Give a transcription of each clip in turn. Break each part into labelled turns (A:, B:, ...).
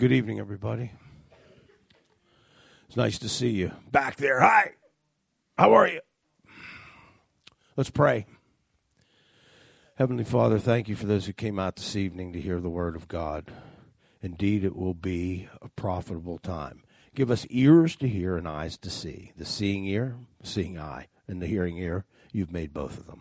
A: Good evening, everybody. It's nice to see you back there. Hi. How are you? Let's pray. Heavenly Father, thank you for those who came out this evening to hear the word of God. Indeed, it will be a profitable time. Give us ears to hear and eyes to see. The seeing ear, seeing eye, and the hearing ear, you've made both of them.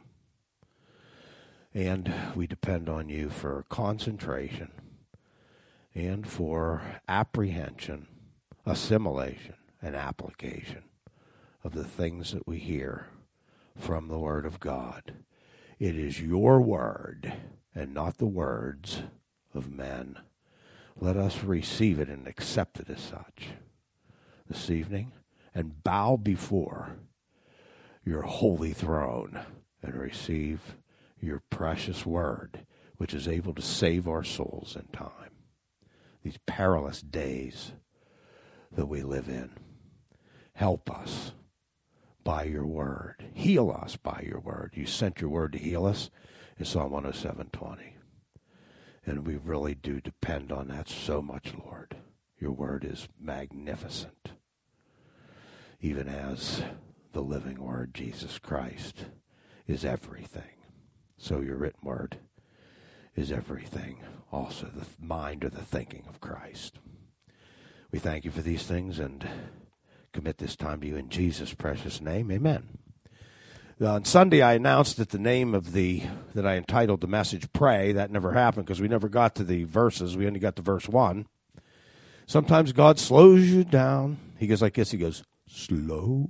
A: And we depend on you for concentration and for apprehension, assimilation, and application of the things that we hear from the Word of God. It is your word and not the words of men. Let us receive it and accept it as such this evening and bow before your holy throne and receive your precious word, which is able to save our souls in time. These perilous days that we live in. Help us by your word. Heal us by your word. You sent your word to heal us in Psalm 107:20. And we really do depend on that so much, Lord. Your word is magnificent. Even as the living word, Jesus Christ, is everything. So your written word is everything, also the mind or the thinking of Christ. We thank you for these things and commit this time to you in Jesus' precious name. Amen. On Sunday, I announced that the name of that I entitled the message, Pray. That never happened because we never got to the verses. We only got to verse 1. Sometimes God slows you down. He goes like this. He goes, slow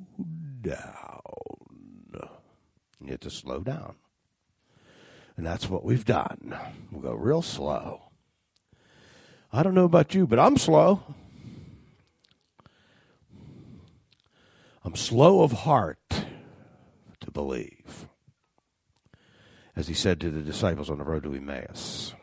A: down. You have to slow down. And that's what we've done. We'll go real slow. I don't know about you, but I'm slow. I'm slow of heart to believe. As he said to the disciples on the road to Emmaus,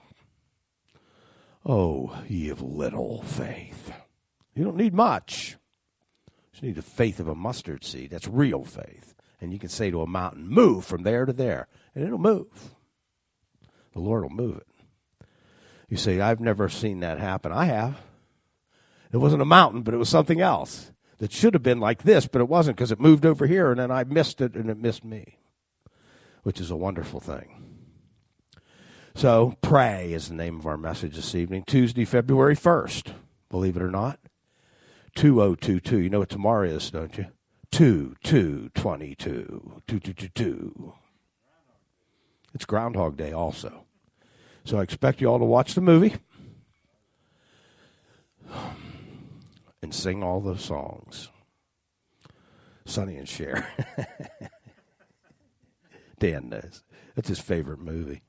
A: oh, ye of little faith. You don't need much. You just need the faith of a mustard seed. That's real faith. And you can say to a mountain, move from there to there, and it'll move. The Lord will move it. You say, I've never seen that happen. I have. It wasn't a mountain, but it was something else that should have been like this, but it wasn't because it moved over here, and then I missed it, and it missed me, which is a wonderful thing. So, pray is the name of our message this evening. Tuesday, February 1st, believe it or not. 2022. You know what tomorrow is, don't you? 2/2/22. 2222. It's Groundhog Day also. So I expect you all to watch the movie and sing all the songs. Sonny and Cher. Dan knows. That's his favorite movie.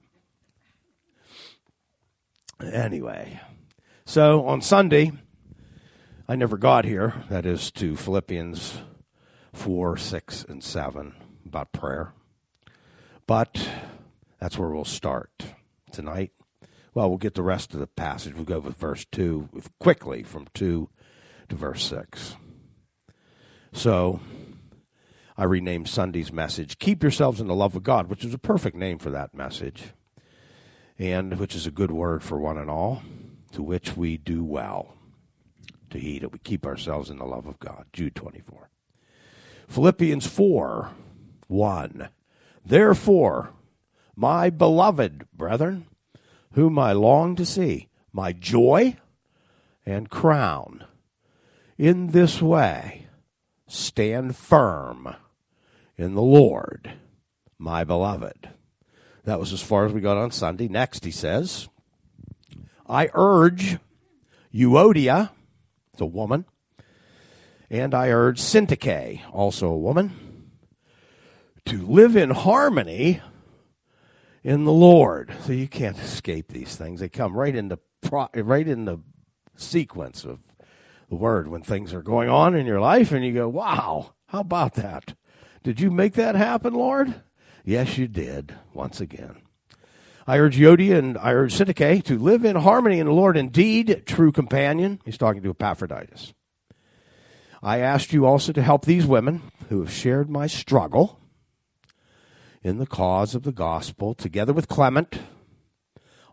A: Anyway, so on Sunday, I never got here. That is to Philippians 4, 6, and 7 about prayer. But that's where we'll start tonight. Well, we'll get the rest of the passage. We'll go with verse 2 quickly from 2 to verse 6. So I renamed Sunday's message, Keep Yourselves in the Love of God, which is a perfect name for that message, and which is a good word for one and all, to which we do well to heed it. We keep ourselves in the love of God. Jude 24. Philippians 4, 1. Therefore, my beloved brethren, whom I long to see, my joy and crown, in this way stand firm in the Lord, my beloved. That was as far as we got on Sunday. Next, he says, I urge Euodia, it's a woman, and I urge Syntyche, also a woman, to live in harmony in the Lord. So you can't escape these things. They come right in the sequence of the word when things are going on in your life, and you go, wow, how about that? Did you make that happen, Lord? Yes, you did, once again. I urge Euodia and I urge Syntyche to live in harmony in the Lord. Indeed, true companion. He's talking to Epaphroditus. I asked you also to help these women who have shared my struggle in the cause of the gospel, together with Clement,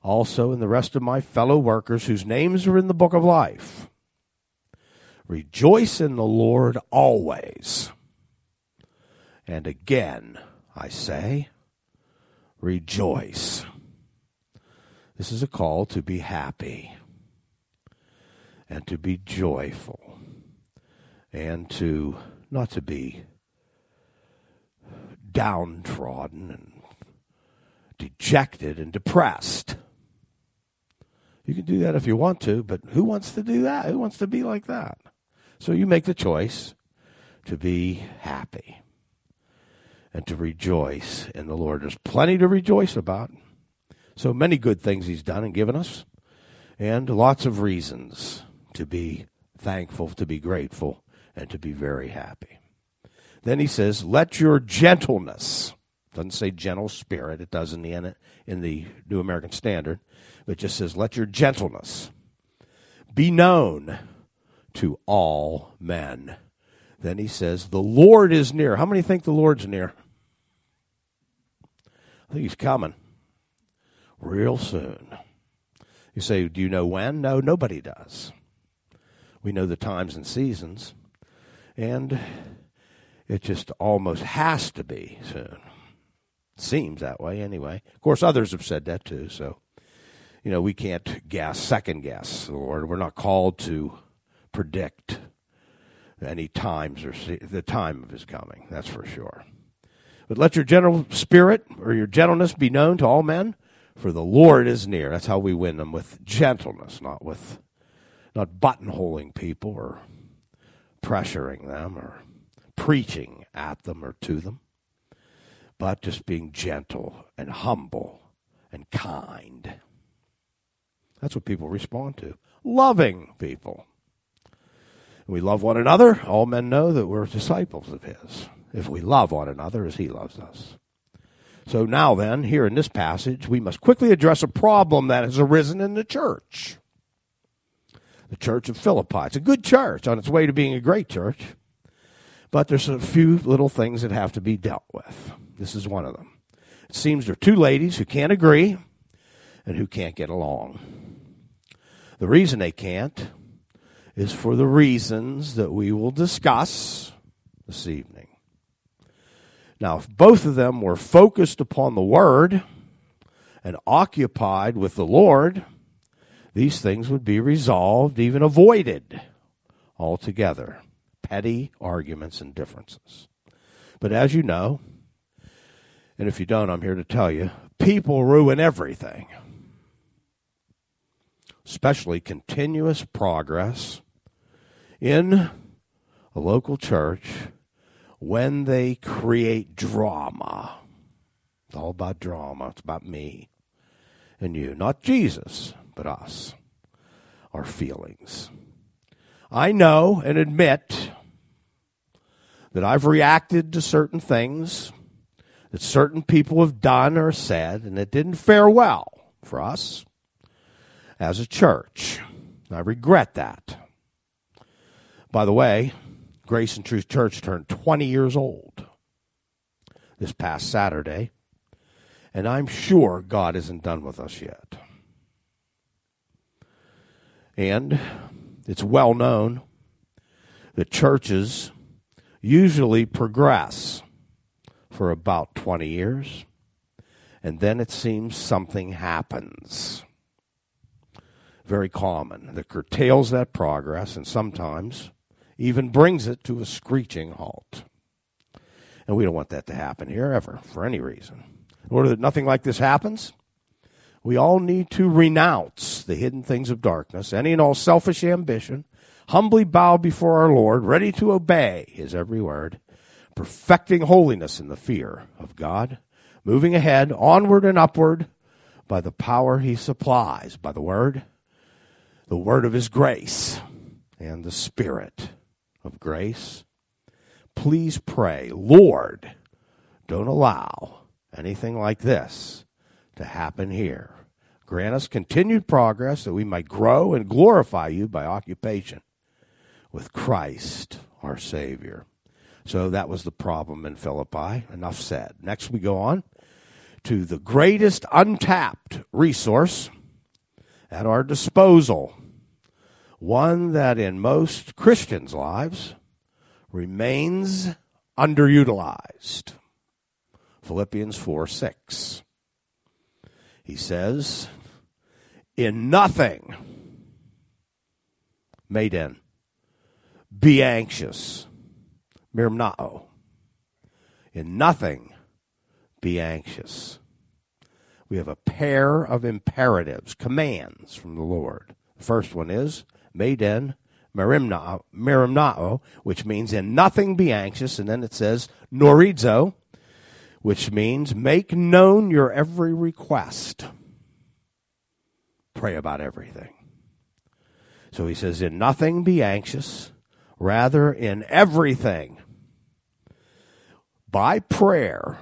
A: also and the rest of my fellow workers whose names are in the book of life. Rejoice in the Lord always. And again, I say, rejoice. This is a call to be happy and to be joyful and to not to be downtrodden and dejected and depressed. You can do that if you want to, but who wants to do that? Who wants to be like that? So you make the choice to be happy and to rejoice in the Lord. There's plenty to rejoice about. So many good things he's done and given us, and lots of reasons to be thankful, to be grateful, and to be very happy. Then he says, let your gentleness, doesn't say gentle spirit, it does in the New American Standard, but it just says, let your gentleness be known to all men. Then he says, the Lord is near. How many think the Lord's near? I think he's coming real soon. You say, do you know when? No, nobody does. We know the times and seasons, and it just almost has to be soon. Seems that way anyway. Of course, others have said that too, so, we can't second guess the Lord. We're not called to predict any times or the time of his coming, that's for sure. But let your gentle spirit or your gentleness be known to all men, for the Lord is near. That's how we win them, with gentleness, not buttonholing people or pressuring them or preaching at them or to them, but just being gentle and humble and kind. That's what people respond to. Loving people. We love one another. All men know that we're disciples of his, if we love one another as he loves us. So now then, here in this passage, we must quickly address a problem that has arisen in the church. The church of Philippi. It's a good church on its way to being a great church, but there's a few little things that have to be dealt with. This is one of them. It seems there are two ladies who can't agree and who can't get along. The reason they can't is for the reasons that we will discuss this evening. Now, if both of them were focused upon the Word and occupied with the Lord, these things would be resolved, even avoided altogether. Petty arguments and differences. But as you know, and if you don't, I'm here to tell you, people ruin everything, especially continuous progress in a local church when they create drama. It's all about drama. It's about me and you. Not Jesus, but us, our feelings. I know and admit that I've reacted to certain things that certain people have done or said, and it didn't fare well for us as a church. I regret that. By the way, Grace and Truth Church turned 20 years old this past Saturday, and I'm sure God isn't done with us yet. And it's well known that churches usually progress for about 20 years, and then it seems something happens. Very common that curtails that progress and sometimes even brings it to a screeching halt. And we don't want that to happen here ever, for any reason. In order that nothing like this happens, we all need to renounce the hidden things of darkness, any and all selfish ambition, humbly bow before our Lord, ready to obey his every word, perfecting holiness in the fear of God, moving ahead, onward and upward, by the power he supplies, by the word of his grace, and the Spirit of grace. Please pray, Lord, don't allow anything like this to happen here. Grant us continued progress that we might grow and glorify you by occupation with Christ, our Savior. So that was the problem in Philippi. Enough said. Next we go on to the greatest untapped resource at our disposal, one that in most Christians' lives remains underutilized. Philippians 4:6. He says, in nothing, Maiden, be anxious. Mirimnao. In nothing, be anxious. We have a pair of imperatives, commands from the Lord. The first one is, Maiden, Mirimnao, which means in nothing be anxious. And then it says, Norizo, which means make known your every request. Pray about everything. So he says, in nothing be anxious, rather in everything, by prayer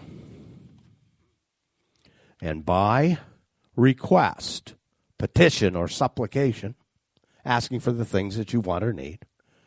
A: and by request, petition or supplication, asking for the things that you want or need.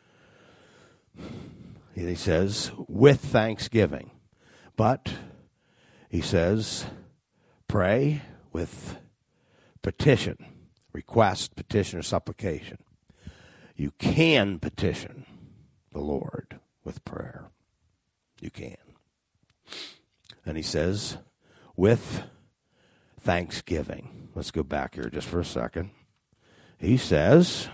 A: He says, with thanksgiving. But, he says, pray with petition, request, petition, or supplication. You can petition the Lord with prayer. You can. And he says, with thanksgiving. Let's go back here just for a second. He says,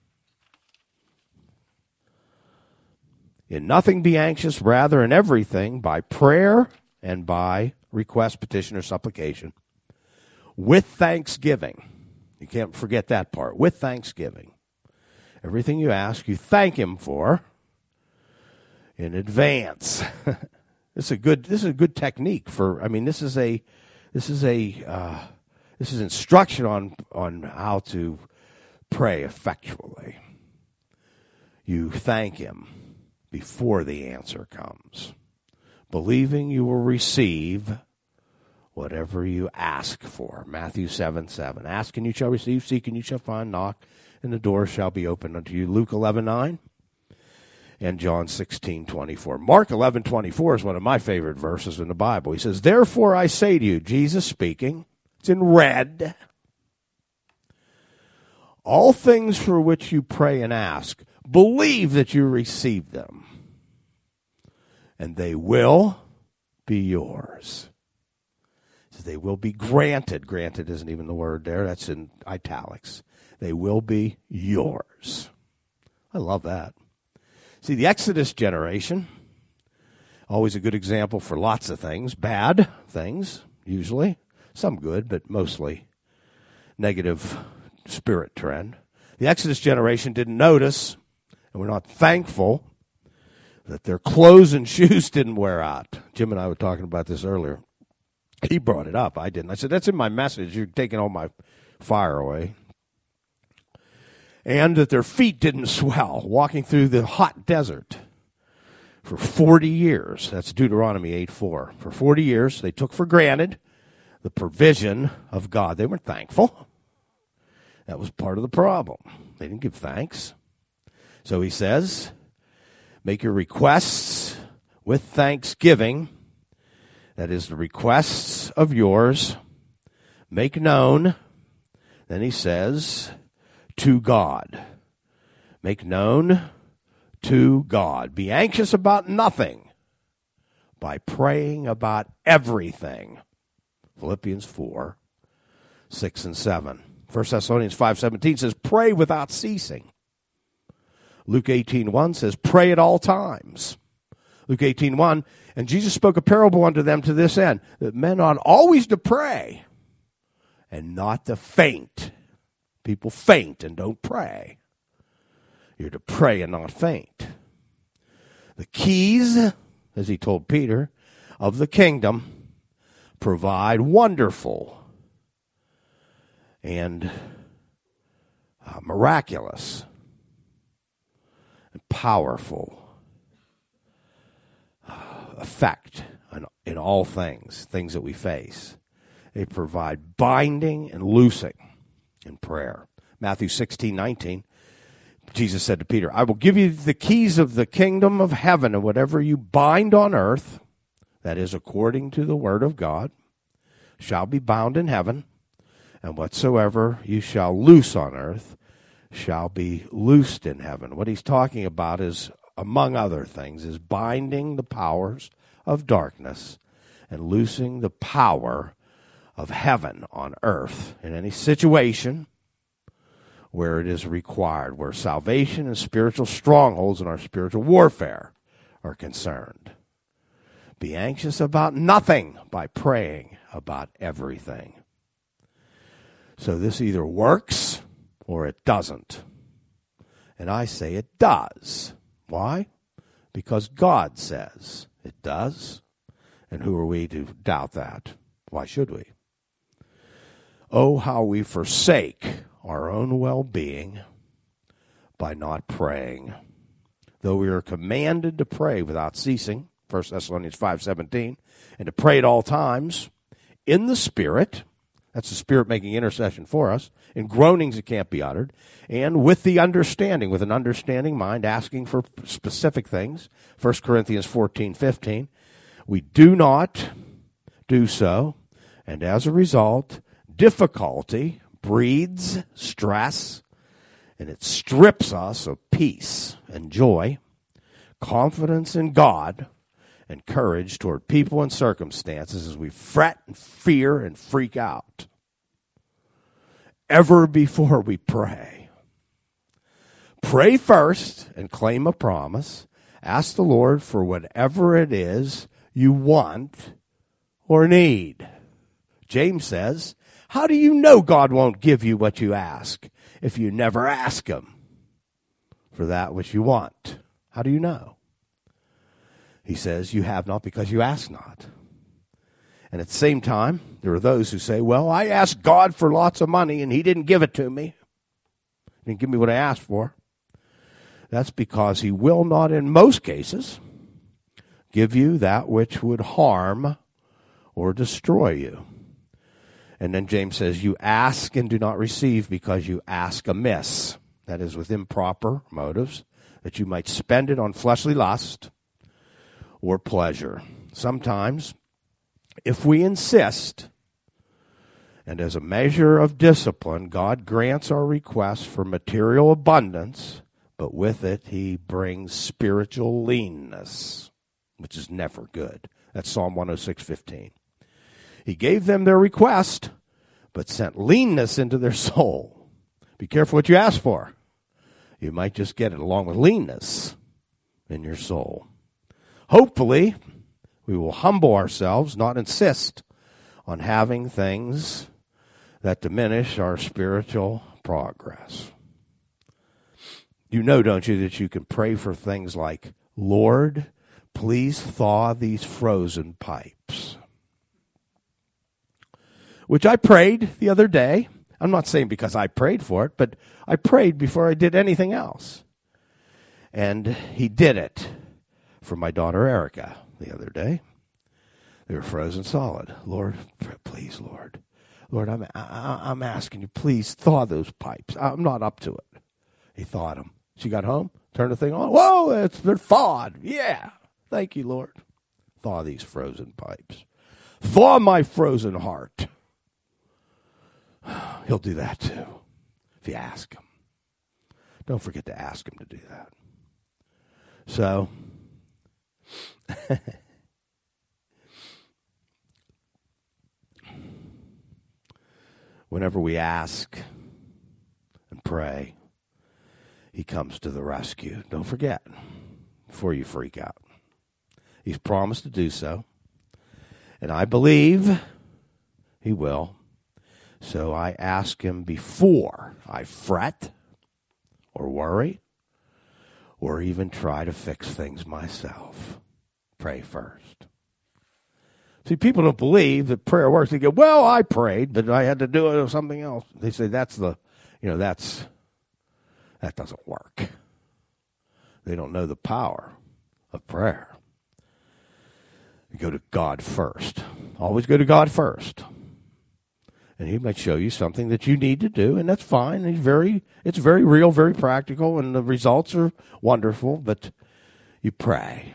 A: in nothing be anxious, rather in everything, by prayer and by request, petition, or supplication, with thanksgiving. You can't forget that part. With thanksgiving. Everything you ask, you thank him for in advance. This is a good technique for. I mean, this is instruction on how to pray effectually. You thank him before the answer comes, believing you will receive whatever you ask for. Matthew 7:7. Ask and you shall receive, seek and you shall find, knock and the door shall be opened unto you. Luke 11:9 and John 16:24. Mark 11:24 is one of my favorite verses in the Bible. He says, therefore I say to you, Jesus speaking, it's in red, all things for which you pray and ask, believe that you receive them, and they will be yours. So they will be granted. Granted isn't even the word there. That's in italics. They will be yours. I love that. See, the Exodus generation, always a good example for lots of things. Bad things, usually. Some good, but mostly negative spirit trend. The Exodus generation didn't notice, and we're not thankful, that their clothes and shoes didn't wear out. Jim and I were talking about this earlier. He brought it up. I didn't. I said, that's in my message. You're taking all my fire away. And that their feet didn't swell walking through the hot desert for 40 years. That's Deuteronomy 8:4. For 40 years, they took for granted the provision of God. They weren't thankful. That was part of the problem. They didn't give thanks. So he says, make your requests with thanksgiving. That is the requests of yours. Make known. Then he says, to God. Make known to God. Be anxious about nothing by praying about everything. Philippians 4:6 and 7. 1 Thessalonians 5:17 says, pray without ceasing. Luke 18:1 says, pray at all times. Luke 18:1, and Jesus spoke a parable unto them to this end, that men ought always to pray and not to faint. People faint and don't pray. You're to pray and not faint. The keys, as he told Peter, of the kingdom provide wonderful and miraculous and powerful effect in all things that we face. They provide binding and loosing in prayer. Matthew 16:19, Jesus said to Peter, I will give you the keys of the kingdom of heaven, and whatever you bind on earth, that is according to the word of God, shall be bound in heaven, And whatsoever you shall loose on earth shall be loosed in heaven. What he's talking about is, among other things, is binding the powers of darkness and loosing the power of heaven on earth in any situation where it is required, where salvation and spiritual strongholds in our spiritual warfare are concerned. Be anxious about nothing by praying about everything. So this either works or it doesn't. And I say it does. Why? Because God says it does. And who are we to doubt that? Why should we? Oh, how we forsake our own well-being by not praying. Though we are commanded to pray without ceasing, 1 Thessalonians 5:17, and to pray at all times in the Spirit, that's the Spirit making intercession for us, in groanings that can't be uttered, and with an understanding mind, asking for specific things, 1 Corinthians 14:15, we do not do so, and as a result, difficulty breeds stress, and it strips us of peace and joy, confidence in God, and courage toward people and circumstances as we fret and fear and freak out. Ever before we pray, pray first and claim a promise. Ask the Lord for whatever it is you want or need. James says, how do you know God won't give you what you ask if you never ask him for that which you want? How do you know? He says, you have not because you ask not. And at the same time, there are those who say, well, I asked God for lots of money and he didn't give it to me. He didn't give me what I asked for. That's because he will not, in most cases, give you that which would harm or destroy you. And then James says, you ask and do not receive because you ask amiss. That is, with improper motives, that you might spend it on fleshly lust or pleasure. Sometimes, if we insist, and as a measure of discipline, God grants our requests for material abundance, but with it he brings spiritual leanness, which is never good. That's Psalm 106:15. He gave them their request, but sent leanness into their soul. Be careful what you ask for. You might just get it along with leanness in your soul. Hopefully, we will humble ourselves, not insist on having things that diminish our spiritual progress. You know, don't you, that you can pray for things like, Lord, please thaw these frozen pipes. Which I prayed the other day. I'm not saying because I prayed for it, but I prayed before I did anything else. And he did it for my daughter Erica the other day. They were frozen solid. Lord, please, Lord. Lord, I'm asking you, please thaw those pipes. I'm not up to it. He thawed them. She got home, turned the thing on. Whoa, they're thawed. Yeah. Thank you, Lord. Thaw these frozen pipes. Thaw my frozen heart. He'll do that too, if you ask him. Don't forget to ask him to do that. So, whenever we ask and pray, he comes to the rescue. Don't forget, before you freak out. He's promised to do so, and I believe he will. So I ask him before I fret or worry or even try to fix things myself. Pray first. See, people don't believe that prayer works. They go, well, I prayed, but I had to do it or something else. They say that doesn't work. They don't know the power of prayer. You go to God first. Always go to God first. And he might show you something that you need to do, and that's fine. It's very real, very practical, and the results are wonderful, but you pray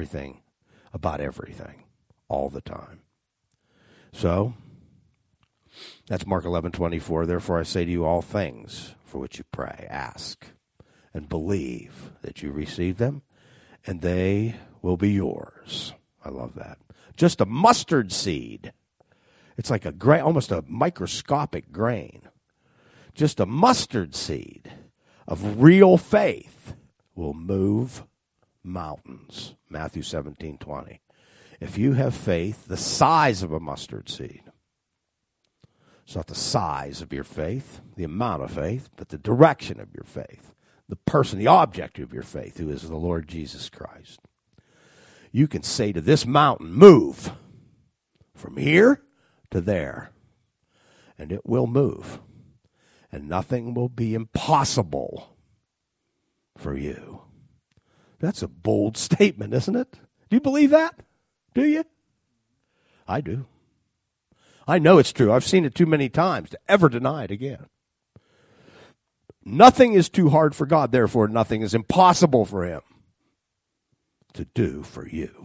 A: about everything, all the time. So, That's Mark 11:24. Therefore I say to you, all things for which you pray, ask, and believe that you receive them, and they will be yours. I love that. Just a mustard seed. It's like a grain, almost a microscopic grain. Just a mustard seed of real faith will move mountains. Matthew 17:20. If you have faith the size of a mustard seed, it's not the size of your faith, the amount of faith, but the direction of your faith, the person, the object of your faith, who is the Lord Jesus Christ. You can say to this mountain, move from here to there, and it will move, and nothing will be impossible for you. That's a bold statement, isn't it? Do you believe that? Do you? I do. I know it's true. I've seen it too many times to ever deny it again. Nothing is too hard for God, therefore nothing is impossible for him to do for you.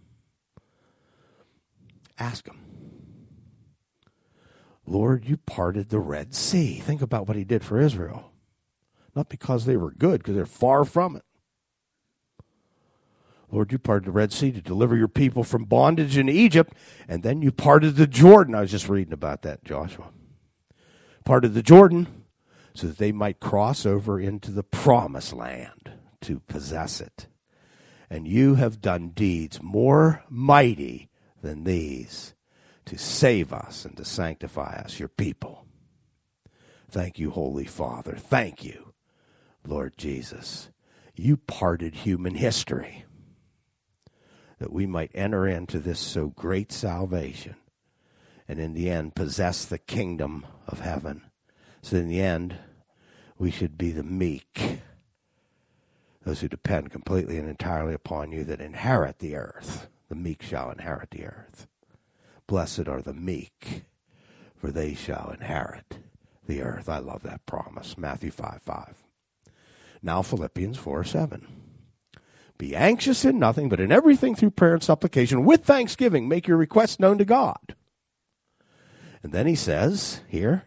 A: Ask him. Lord, you parted the Red Sea. Think about what he did for Israel. Not because they were good, because they're far from it. Lord, you parted the Red Sea to deliver your people from bondage in Egypt, and then you parted the Jordan. I was just reading about that, Joshua. Parted the Jordan so that they might cross over into the promised land to possess it. And you have done deeds more mighty than these to save us and to sanctify us, your people. Thank you, Holy Father. Thank you, Lord Jesus. You parted human history that we might enter into this so great salvation and in the end possess the kingdom of heaven. So in the end, we should be the meek, those who depend completely and entirely upon you, that inherit the earth. The meek shall inherit the earth. Blessed are the meek, for they shall inherit the earth. I love that promise. Matthew 5:5. Now Philippians 4:7. Be anxious in nothing, but in everything through prayer and supplication, with thanksgiving, make your requests known to God. And then he says here,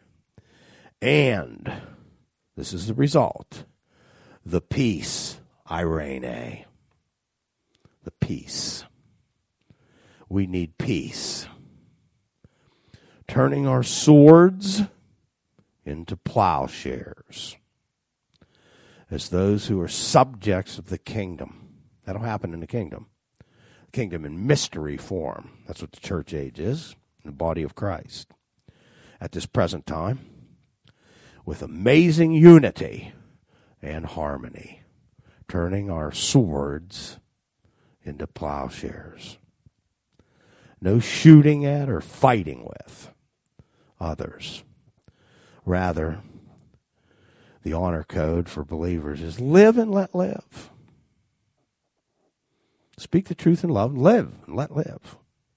A: and this is the result, the peace, eirene, the peace. We need peace. Turning our swords into plowshares as those who are subjects of the kingdom. That'll happen in the kingdom. The kingdom in mystery form. That's what the church age is, the body of Christ. At this present time, with amazing unity and harmony, turning our swords into plowshares. No shooting at or fighting with others. Rather, the honor code for believers is live and let live. Speak the truth in love, live and let live.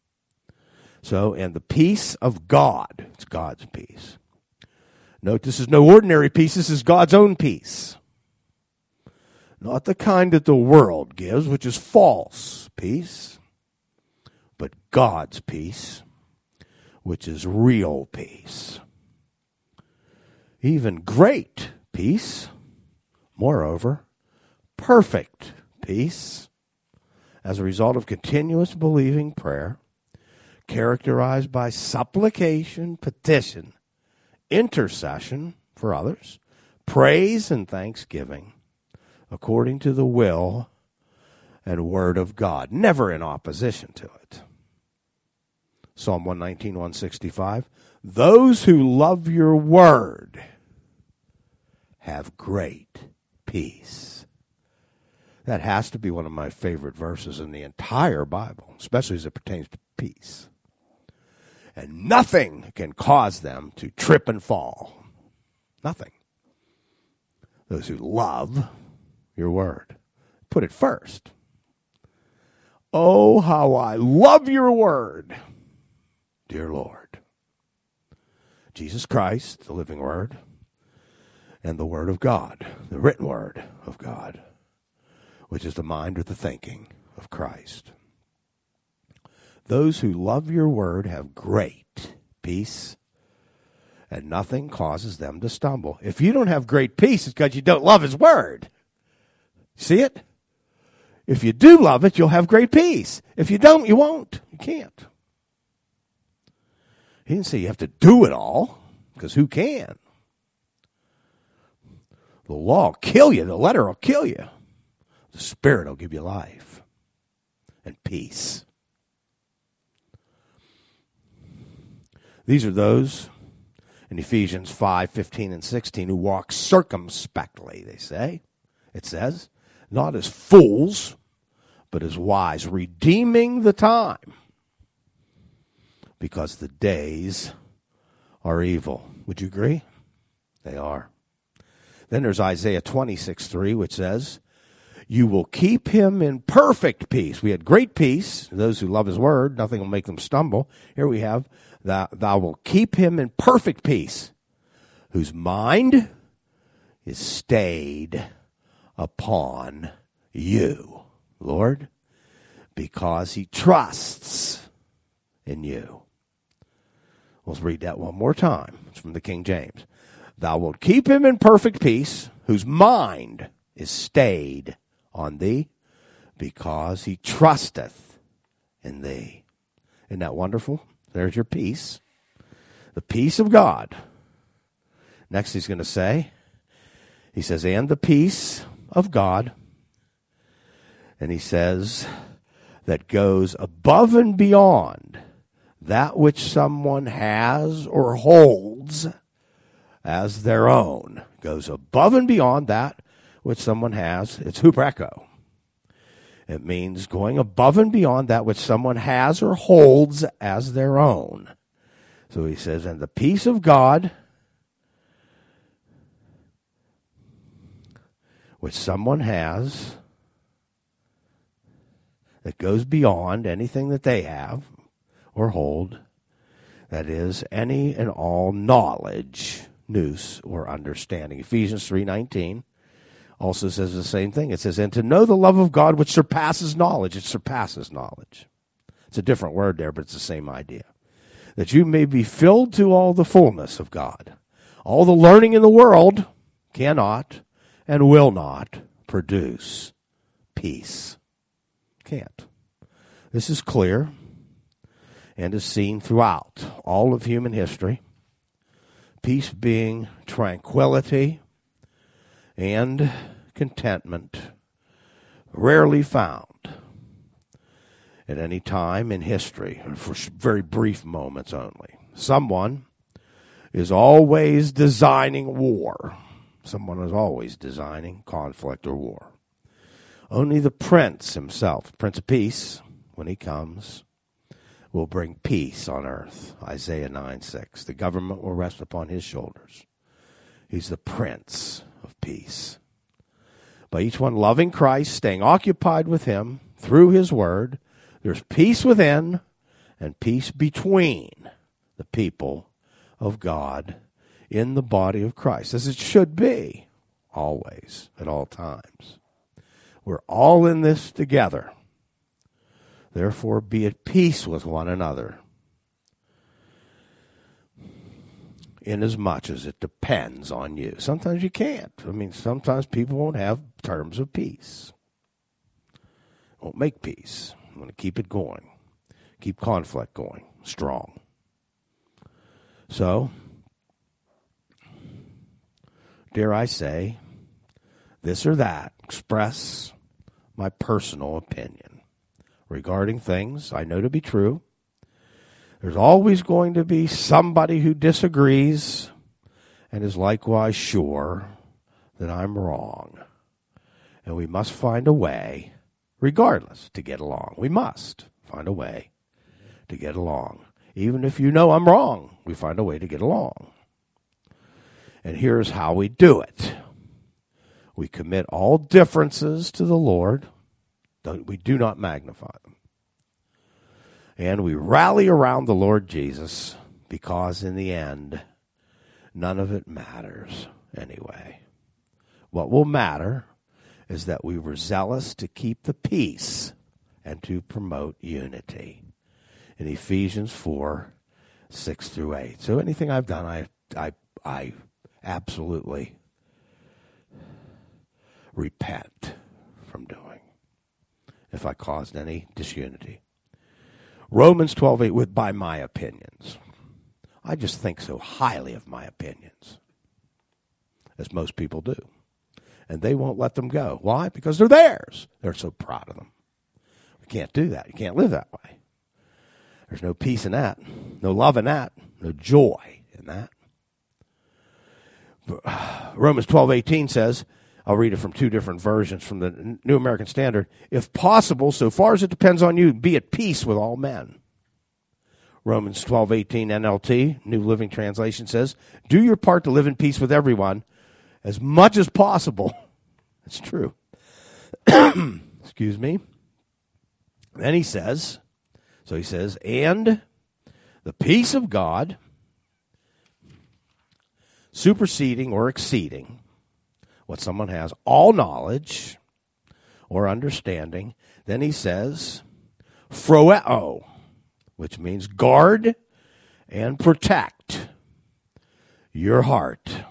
A: So, and the peace of God, it's God's peace. Note, this is no ordinary peace, this is God's own peace. Not the kind that the world gives, which is false peace, but God's peace, which is real peace. Even great peace, moreover, perfect peace, as a result of continuous believing prayer, characterized by supplication, petition, intercession for others, praise and thanksgiving, according to the will and word of God, never in opposition to it. Psalm 119, 165, those who love your word have great peace. That has to be one of my favorite verses in the entire Bible, especially as it pertains to peace. And nothing can cause them to trip and fall. Nothing. Those who love your word. Put it first. Oh, how I love your word, dear Lord. Jesus Christ, the living word, and the word of God, the written word of God, which is the mind or the thinking of Christ. Those who love your word have great peace and nothing causes them to stumble. If you don't have great peace, it's because you don't love his word. See it? If you do love it, you'll have great peace. If you don't, you won't. You can't. He didn't say you have to do it all, because who can? The law will kill you. The letter will kill you. The Spirit will give you life and peace. These are those in Ephesians 5:15 and 16 who walk circumspectly, they say. It says, not as fools, but as wise, redeeming the time, because the days are evil. Would you agree? They are. Then there's Isaiah 26:3, which says, you will keep him in perfect peace. We had great peace. Those who love his word, nothing will make them stumble. Here we have, thou will keep him in perfect peace, whose mind is stayed upon you, Lord, because he trusts in you. We'll read that one more time. It's from the King James. Thou wilt keep him in perfect peace, whose mind is stayed on thee, because he trusteth in thee. Isn't that wonderful? There's your peace. The peace of God. Next he's going to say, he says, and the peace of God. And he says, that goes above and beyond that which someone has or holds as their own. Goes above and beyond that which someone has. It's hupreko. It means going above and beyond that which someone has or holds as their own. So he says, and the peace of God, which someone has, that goes beyond anything that they have or hold, that is, any and all knowledge, nous, or understanding. Ephesians 3:19 also says the same thing. It says, and to know the love of God which surpasses knowledge. It surpasses knowledge. It's a different word there, but it's the same idea. That you may be filled to all the fullness of God. All the learning in the world cannot and will not produce peace. Can't. This is clear and is seen throughout all of human history. Peace being tranquility and contentment, rarely found at any time in history, for very brief moments only. Someone is always designing war. Someone is always designing conflict or war. Only the Prince himself, Prince of Peace, when he comes, will bring peace on earth. Isaiah 9:6. The government will rest upon his shoulders. He's the Prince of Peace. By each one loving Christ, staying occupied with him through his word, there's peace within and peace between the people of God in the body of Christ, as it should be, always, at all times. We're all in this together. Therefore, be at peace with one another, inasmuch as it depends on you. Sometimes you can't. I mean, sometimes people won't have terms of peace. Won't make peace. I'm going to keep it going. Keep conflict going, strong. So, dare I say, this or that, express my personal opinion regarding things I know to be true. There's always going to be somebody who disagrees and is likewise sure that I'm wrong. And we must find a way, regardless, to get along. We must find a way to get along. Even if you know I'm wrong, we find a way to get along. And here's how we do it. We commit all differences to the Lord. We do not magnify them. And we rally around the Lord Jesus, because in the end, none of it matters anyway. What will matter is that we were zealous to keep the peace and to promote unity. In Ephesians 4:6-8. So anything I've done, I I absolutely repent from doing if I caused any disunity. Romans 12:8, by my opinions. I just think so highly of my opinions, as most people do. And they won't let them go. Why? Because they're theirs. They're so proud of them. You can't do that. You can't live that way. There's no peace in that, no love in that, no joy in that. Romans 12:18 says, I'll read it from two different versions from the New American Standard. If possible, so far as it depends on you, be at peace with all men. Romans 12:18 NLT, New Living Translation says, do your part to live in peace with everyone as much as possible. It's true. Excuse me. Then he says, and the peace of God, superseding or exceeding what someone has, all knowledge or understanding. Then he says, phroeo, which means guard and protect your heart.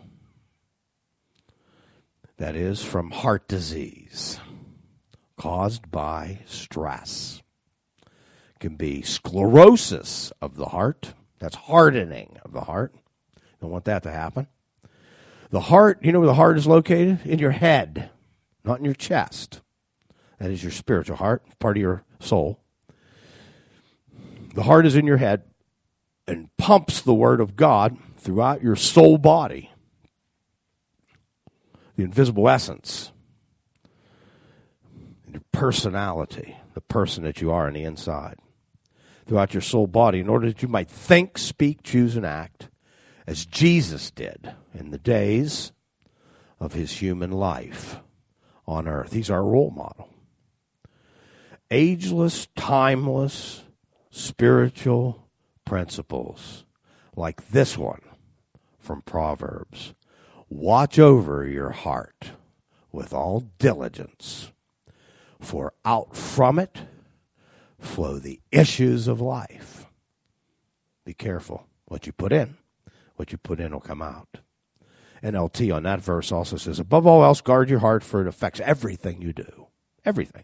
A: That is from heart disease caused by stress. It can be sclerosis of the heart. That's hardening of the heart. Don't want that to happen. The heart, you know where the heart is located? In your head, not in your chest. That is your spiritual heart, part of your soul. The heart is in your head and pumps the word of God throughout your soul body. The invisible essence, your personality, the person that you are on the inside, throughout your soul body, in order that you might think, speak, choose, and act as Jesus did in the days of his human life on earth. He's our role model. Ageless, timeless, spiritual principles like this one from Proverbs. Watch over your heart with all diligence, for out from it flow the issues of life. Be careful what you put in. What you put in will come out. NLT on that verse also says, above all else, guard your heart, for it affects everything you do. Everything.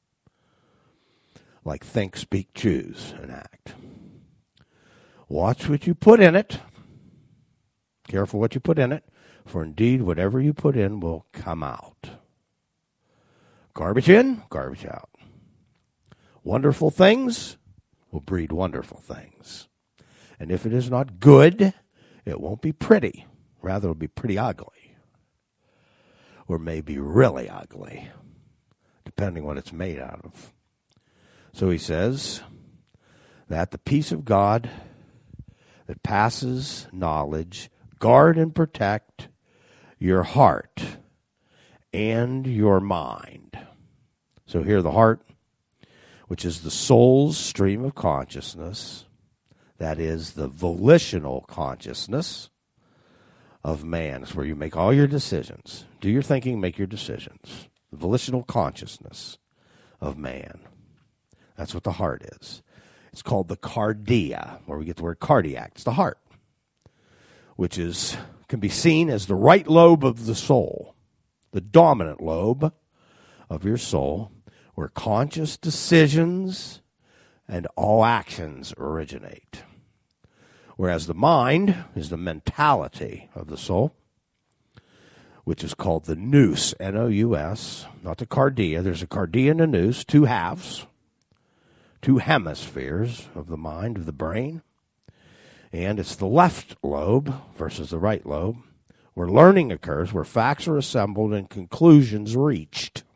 A: Like think, speak, choose, and act. Watch what you put in it. Careful what you put in it, for indeed whatever you put in will come out. Garbage in, garbage out. Wonderful things will breed wonderful things. And if it is not good, it won't be pretty. Rather, it'll be pretty ugly. Or maybe really ugly, depending what it's made out of. So he says that the peace of God that passes knowledge, guard and protect your heart and your mind. So here the heart, which is the soul's stream of consciousness, that is the volitional consciousness of man. It's where you make all your decisions. Do your thinking, make your decisions. The volitional consciousness of man. That's what the heart is. It's called the cardia, where we get the word cardiac. It's the heart, which can be seen as the right lobe of the soul, the dominant lobe of your soul, where conscious decisions and all actions originate. Whereas the mind is the mentality of the soul, which is called the nous, N-O-U-S, not the cardia. There's a cardia and a nous, two halves, two hemispheres of the mind, of the brain. And it's the left lobe versus the right lobe, where learning occurs, where facts are assembled and conclusions reached.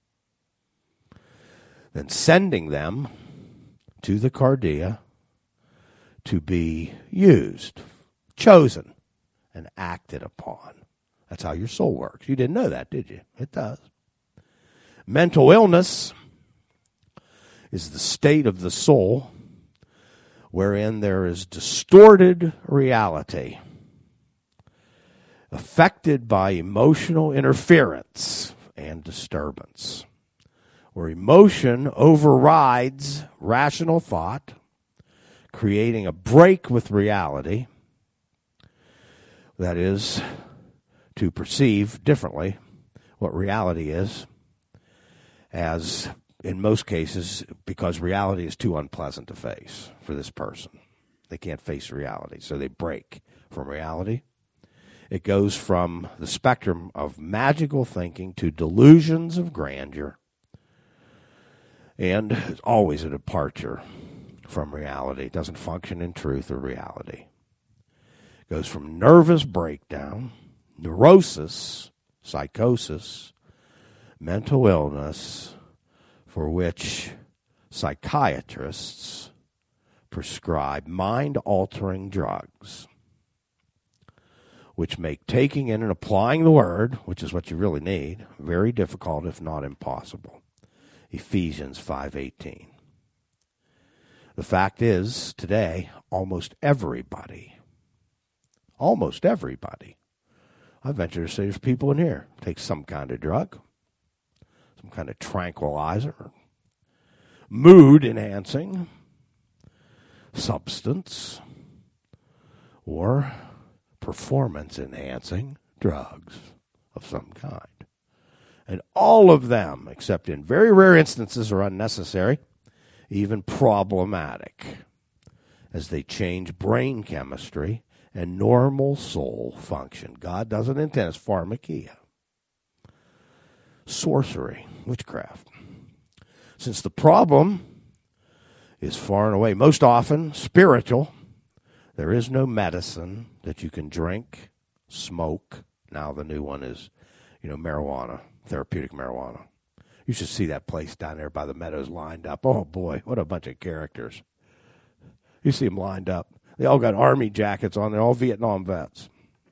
A: Then sending them to the cardia to be used, chosen, and acted upon. That's how your soul works. You didn't know that, did you? It does. Mental illness is the state of the soul wherein there is distorted reality affected by emotional interference and disturbance, where emotion overrides rational thought, creating a break with reality, That is, to perceive differently what reality is, as in most cases, because reality is too unpleasant to face for this person. They can't face reality, so they break from reality. It goes from the spectrum of magical thinking to delusions of grandeur, and it's always a departure from reality. It doesn't function in truth or reality. It goes from nervous breakdown, neurosis, psychosis, mental illness, for which psychiatrists prescribe mind-altering drugs, which make taking in and applying the word, which is what you really need, very difficult, if not impossible. Ephesians 5:18. The fact is, today, almost everybody, I venture to say there's people in here, take some kind of drug, some kind of tranquilizer, mood enhancing substance, or performance enhancing drugs of some kind. And all of them, except in very rare instances, are unnecessary, even problematic, as they change brain chemistry and normal soul function. God doesn't intend. It's pharmakia. Sorcery, witchcraft. Since the problem is far and away, most often, spiritual, there is no medicine that you can drink, smoke. Now the new one is, marijuana, therapeutic marijuana. You should see that place down there by the meadows lined up. Oh, boy, what a bunch of characters. You see them lined up. They all got army jackets on. They're all Vietnam vets.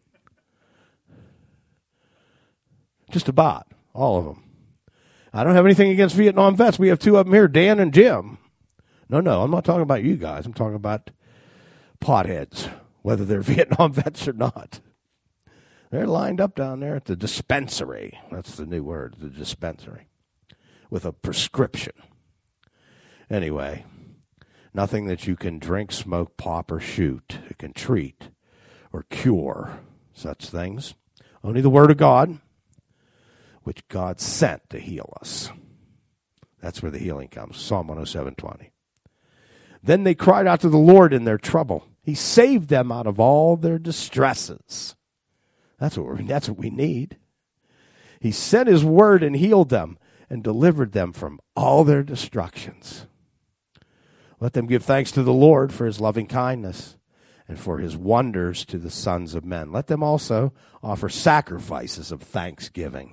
A: Just about, all of them. I don't have anything against Vietnam vets. We have two of them here, Dan and Jim. No, I'm not talking about you guys. I'm talking about potheads, whether they're Vietnam vets or not. They're lined up down there at the dispensary. That's the new word, the dispensary, with a prescription. Anyway, nothing that you can drink, smoke, pop, or shoot. It can treat or cure such things. Only the Word of God, which God sent to heal us. That's where the healing comes. Psalm 107:20. Then they cried out to the Lord in their trouble. He saved them out of all their distresses. That's what we need. He sent his word and healed them and delivered them from all their destructions. Let them give thanks to the Lord for his loving kindness and for his wonders to the sons of men. Let them also offer sacrifices of thanksgiving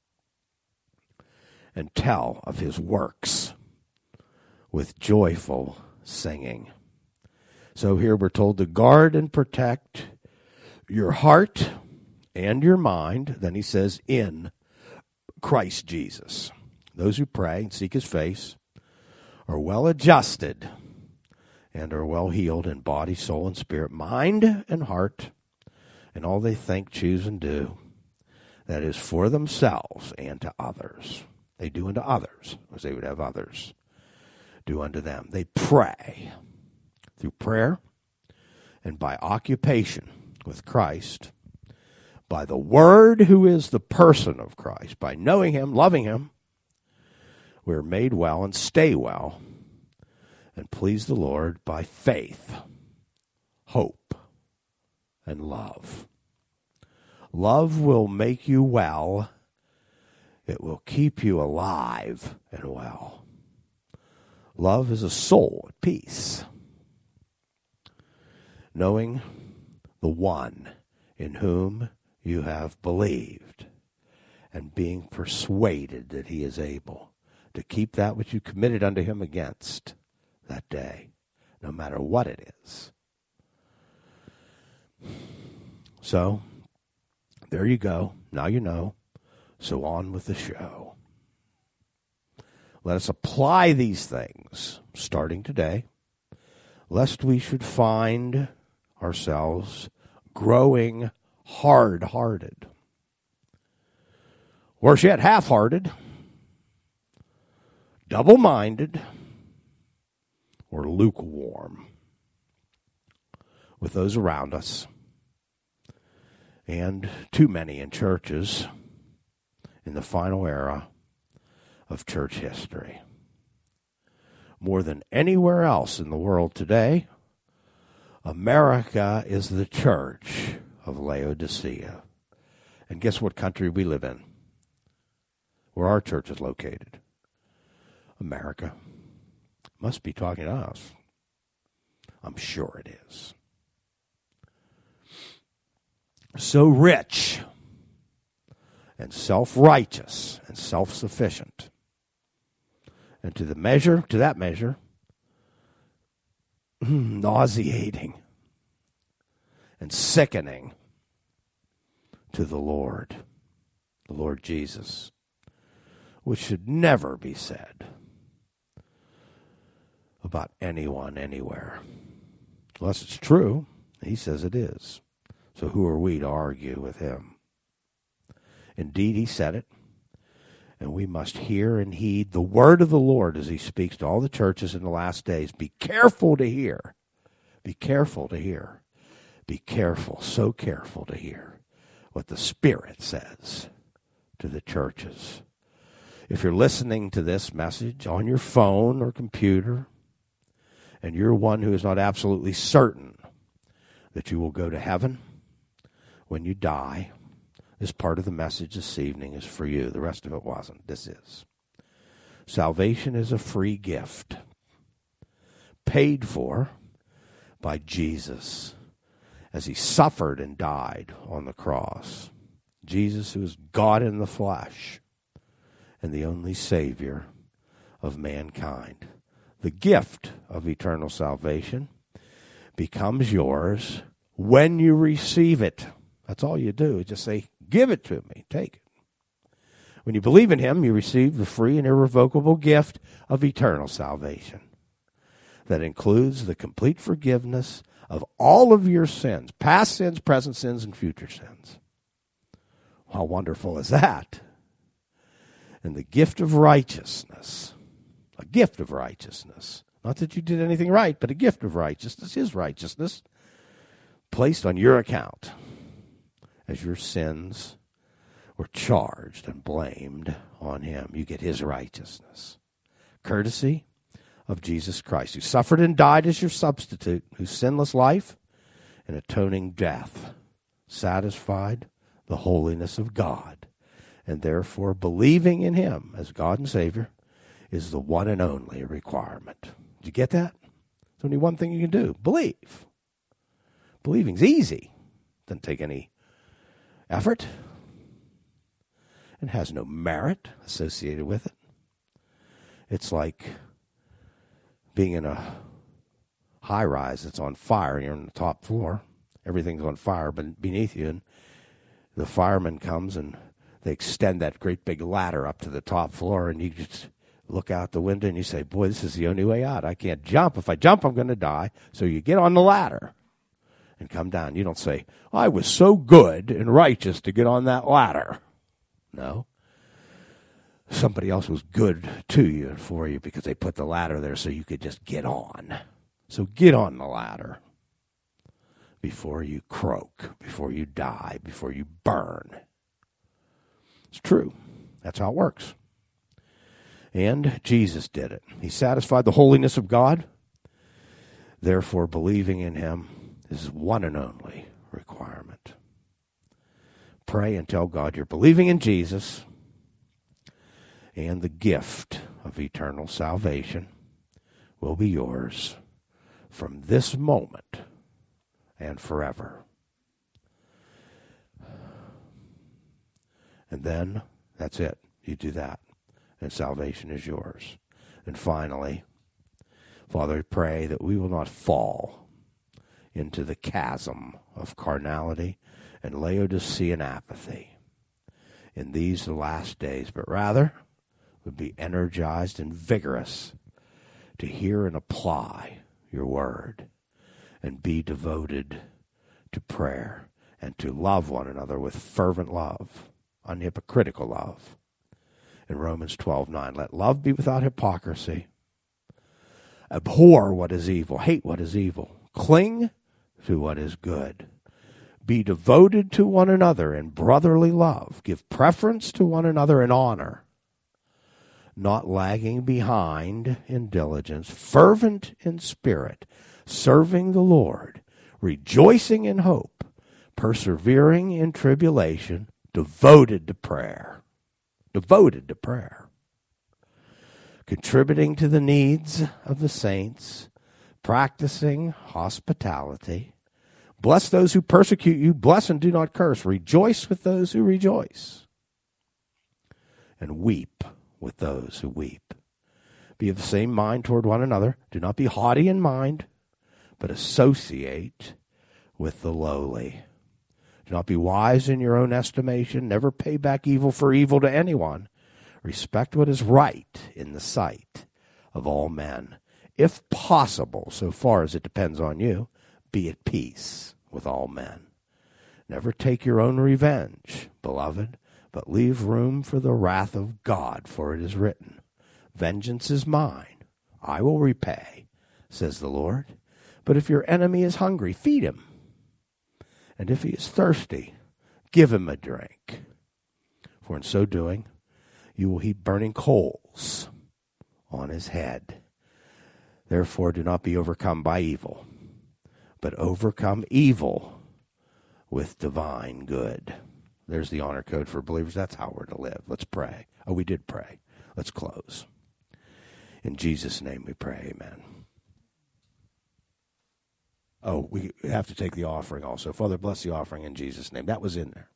A: and tell of his works with joyful singing. So here we're told to guard and protect your heart and your mind. Then he says, in Christ Jesus. Those who pray and seek his face are well adjusted and are well healed in body, soul, and spirit, mind and heart, and all they think, choose, and do. That is for themselves and to others. They do unto others as they would have others do unto them. They pray through prayer and by occupation with Christ, by the Word who is the person of Christ, by knowing him, loving him, we're made well and stay well and please the Lord by faith, hope, and love. Love will make you well. It will keep you alive and well. Love is a soul at peace, knowing the one in whom you have believed and being persuaded that he is able to keep that which you committed unto him against that day, no matter what it is. So, there you go. Now you know. So on with the show. Let us apply these things, starting today, lest we should find ourselves growing hard-hearted. Worse yet, half-hearted, double-minded, or lukewarm with those around us and too many in churches in the final era of church history. More than anywhere else in the world today, America is the church of Laodicea. And guess what country we live in? Where our church is located? America. Must be talking to us. I'm sure it is. So rich and self-righteous and self-sufficient. And to that measure, nauseating and sickening to the Lord Jesus, which should never be said about anyone, anywhere. Unless it's true, he says it is. So who are we to argue with him? Indeed, he said it, and we must hear and heed the word of the Lord as he speaks to all the churches in the last days. Be careful to hear. Be careful to hear. Be careful, so careful to hear what the Spirit says to the churches. If you're listening to this message on your phone or computer, and you're one who is not absolutely certain that you will go to heaven when you die, this part of the message this evening is for you. The rest of it wasn't. This is. Salvation is a free gift, paid for by Jesus as he suffered and died on the cross. Jesus, who is God in the flesh and the only Savior of mankind. The gift of eternal salvation becomes yours when you receive it. That's all you do. Just say, give it to me. Take it. When you believe in him, you receive the free and irrevocable gift of eternal salvation. That includes the complete forgiveness of all of your sins, past sins, present sins, and future sins. How wonderful is that? And the gift of righteousness. A gift of righteousness. Not that you did anything right, but a gift of righteousness, his righteousness, placed on your account as your sins were charged and blamed on him. You get his righteousness. Courtesy of Jesus Christ, who suffered and died as your substitute, whose sinless life and atoning death satisfied the holiness of God. And therefore, believing in him as God and Savior is the one and only requirement. Did you get that? There's only one thing you can do. Believe. Believing's easy. Doesn't take any effort. And has no merit associated with it. It's like being in a high-rise that's on fire, and you're on the top floor. Everything's on fire beneath you, and the fireman comes, and they extend that great big ladder up to the top floor, and you just look out the window and you say, boy, this is the only way out. I can't jump. If I jump, I'm going to die. So you get on the ladder and come down. You don't say, I was so good and righteous to get on that ladder. No. Somebody else was good to you and for you because they put the ladder there so you could just get on. So get on the ladder before you croak, before you die, before you burn. It's true. That's how it works. And Jesus did it. He satisfied the holiness of God. Therefore, believing in him is one and only requirement. Pray and tell God you're believing in Jesus and the gift of eternal salvation will be yours from this moment and forever. And then, that's it. You do that, and salvation is yours. And finally, Father, I pray that we will not fall into the chasm of carnality and Laodicean apathy in these the last days, but rather would be energized and vigorous to hear and apply your word and be devoted to prayer and to love one another with fervent love, unhypocritical love. In Romans 12:9, let love be without hypocrisy. Abhor what is evil, hate what is evil, cling to what is good. Be devoted to one another in brotherly love. Give preference to one another in honor. Not lagging behind in diligence. Fervent in spirit. Serving the Lord. Rejoicing in hope. Persevering in tribulation. Devoted to prayer. Devoted to prayer. Contributing to the needs of the saints. Practicing hospitality. Bless those who persecute you. Bless and do not curse. Rejoice with those who rejoice. And weep with those who weep. Be of the same mind toward one another. Do not be haughty in mind, but associate with the lowly. Do not be wise in your own estimation. Never pay back evil for evil to anyone. Respect what is right in the sight of all men. If possible, so far as it depends on you, be at peace with all men. Never take your own revenge, beloved, but leave room for the wrath of God, for it is written, vengeance is mine, I will repay, says the Lord. But if your enemy is hungry, feed him. And if he is thirsty, give him a drink. For in so doing, you will heap burning coals on his head. Therefore, do not be overcome by evil, but overcome evil with divine good. There's the honor code for believers. That's how we're to live. Let's pray. Oh, we did pray. Let's close. In Jesus' name we pray, amen. Oh, we have to take the offering also. Father, bless the offering in Jesus' name. That was in there.